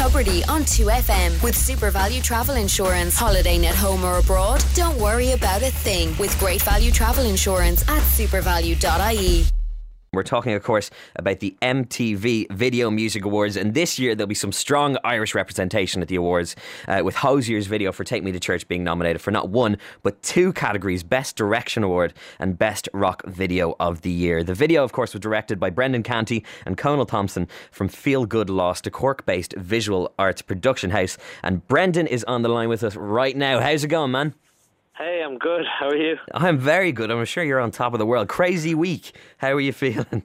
Tubridy on 2FM with Super Value Travel Insurance. Holidaying at home or abroad? Don't worry about a thing with Great Value Travel Insurance at supervalue.ie. We're talking, of course, about the MTV Video Music Awards, and this year there'll be some strong Irish representation at the awards, with Hozier's video for Take Me to Church being nominated for not one but two categories: Best Direction Award and Best Rock Video of the Year. The video, of course, was directed by Brendan Canty and Conal Thompson from Feel Good Lost, a Cork-based visual arts production house, and Brendan is on the line with us right now. How's it going, man? Hey, I'm good. How are you? I'm very good. I'm sure you're on top of the world. Crazy week. How are you feeling?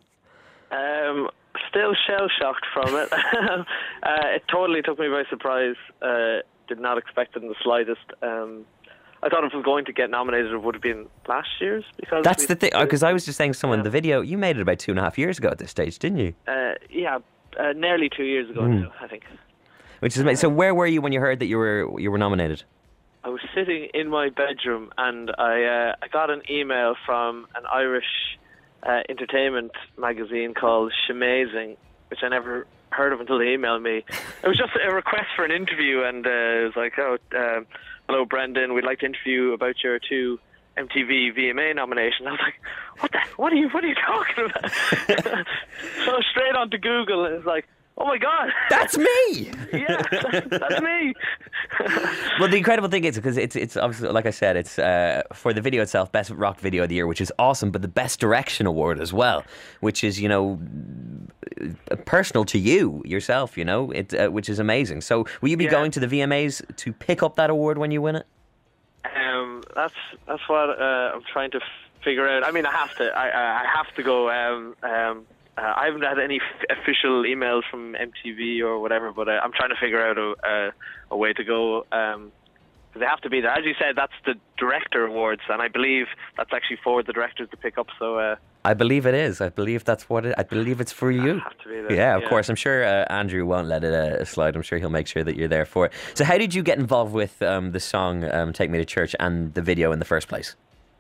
Still shell-shocked from it. It totally took me by surprise. Did not expect it in the slightest. I thought if it was going to get nominated, it would have been last year's. Because that's the thing, because I was just saying to someone, the video, you made it about 2.5 years ago at this stage, didn't you? Nearly 2 years ago now, I think. Which is amazing. So where were you when you heard that you were nominated? I was sitting in my bedroom and I got an email from an Irish entertainment magazine called Shamazing, which I never heard of until they emailed me. It was just a request for an interview, and it was like, hello Brendan, we'd like to interview about your two MTV VMA nominations. I was like, what are you talking about? So straight onto Google, and it's like, oh my God, that's me. Yeah, that's me. Well, the incredible thing is, because it's obviously, like I said, it's for the video itself, Best Rock Video of the Year, which is awesome, but the Best Direction Award as well, which is, personal to you yourself, which is amazing. So will you be going to the VMAs to pick up that award when you win it? That's what I'm trying to figure out. I mean, I have to. I have to go. I haven't had any official emails from MTV or whatever, but I'm trying to figure out a way to go. They have to be there. As you said, that's the Director Awards, and I believe that's actually for the directors to pick up. So I believe it is. I believe that's what I believe it's for you. Have to be there. Yeah, of course. I'm sure Andrew won't let it slide. I'm sure he'll make sure that you're there for it. So how did you get involved with the song Take Me to Church and the video in the first place?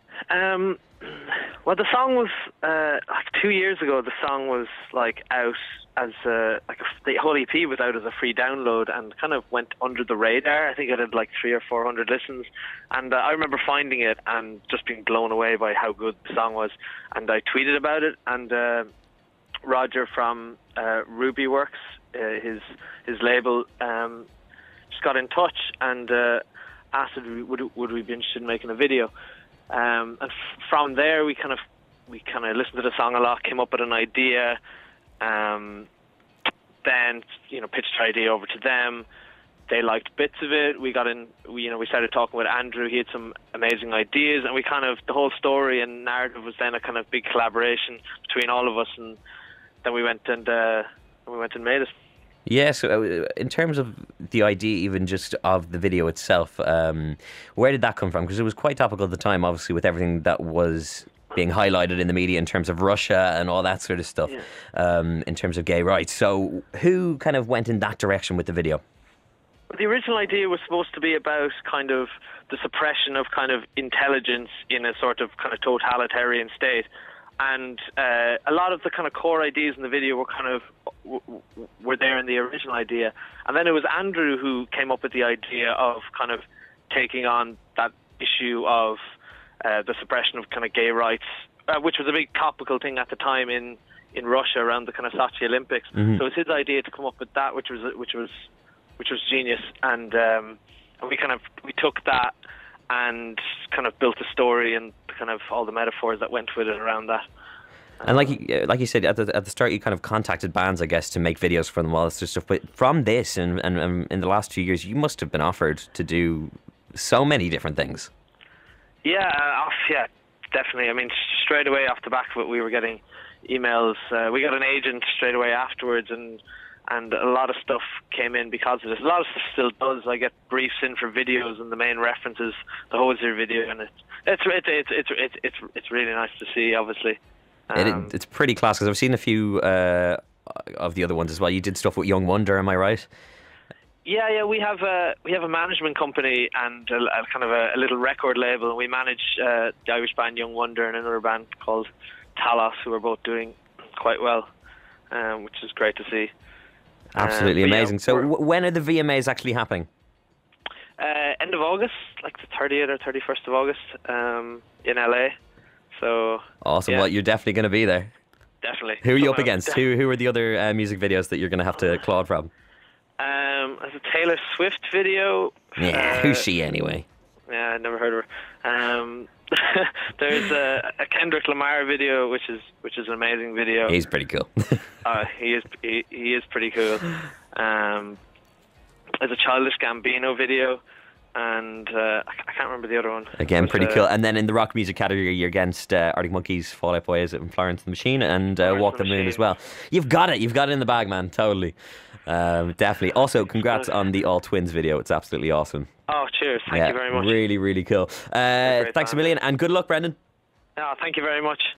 Well, the song was 2 years ago. The song was out as the whole EP was out as a free download and kind of went under the radar. I think it had 300 or 400 listens, and I remember finding it and just being blown away by how good the song was. And I tweeted about it, and Roger from Rubyworks, his label, just got in touch and asked if would we be interested in making a video. And from there, we kind of listened to the song a lot, came up with an idea, then pitched our idea over to them. They liked bits of it. We got in. We started talking with Andrew. He had some amazing ideas, and the whole story and narrative was then a kind of big collaboration between all of us. And then we went and made it. Yeah, so in terms of the idea even just of the video itself, where did that come from? Because it was quite topical at the time, obviously, with everything that was being highlighted in the media in terms of Russia and all that sort of stuff, in terms of gay rights. So who kind of went in that direction with the video? The original idea was supposed to be about kind of the suppression of kind of intelligence in a sort of kind of totalitarian state. And a lot of the kind of core ideas in the video were there in the original idea. And then it was Andrew who came up with the idea of kind of taking on that issue of the suppression of kind of gay rights, which was a big topical thing at the time in Russia around the kind of Sochi Olympics. Mm-hmm. So it was his idea to come up with that, which was genius. And we took that and kind of built a story and kind of all the metaphors that went with it around that. And like you said at the start, you kind of contacted bands, I guess, to make videos for them, all this sort of stuff. But from this and in the last 2 years, you must have been offered to do so many different things. Yeah, definitely. I mean, straight away off the back of it, we were getting emails. We got an agent straight away afterwards, and a lot of stuff came in because of this. A lot of stuff still does. I get briefs in for videos, and the main reference is the Hosier video, and it's really nice to see. Obviously, it's pretty class because I've seen a few of the other ones as well. You did stuff with Young Wonder, am I right? Yeah. We have a management company and a kind of a little record label, and we manage the Irish band Young Wonder and another band called Talos, who are both doing quite well, which is great to see. Absolutely But yeah, amazing. So when are the VMAs actually happening? End of August, like the 30th or 31st of August, in LA. So Awesome. yeah. Well, you're definitely going to be there. Definitely. Who are you up against? Who are the other music videos that you're going to have to claw from? There's a Taylor Swift video. Yeah, who's she anyway? Yeah, I never heard of her. There's a Kendrick Lamar video, which is an amazing video. He's pretty cool. He is pretty cool. There's a Childish Gambino video, and I can't remember the other one. Again, But, pretty cool. And then in the rock music category, you're against Arctic Monkeys, Fall Out Boy, and Florence and the Machine, and Walk the Moon as well. You've got it. You've got it in the bag, man. Totally. Definitely. Also, congrats on the All Twins video. It's absolutely awesome. Oh, cheers. Thank you very much. Really, really cool. Thanks a million, and good luck, Brendan. Oh, thank you very much.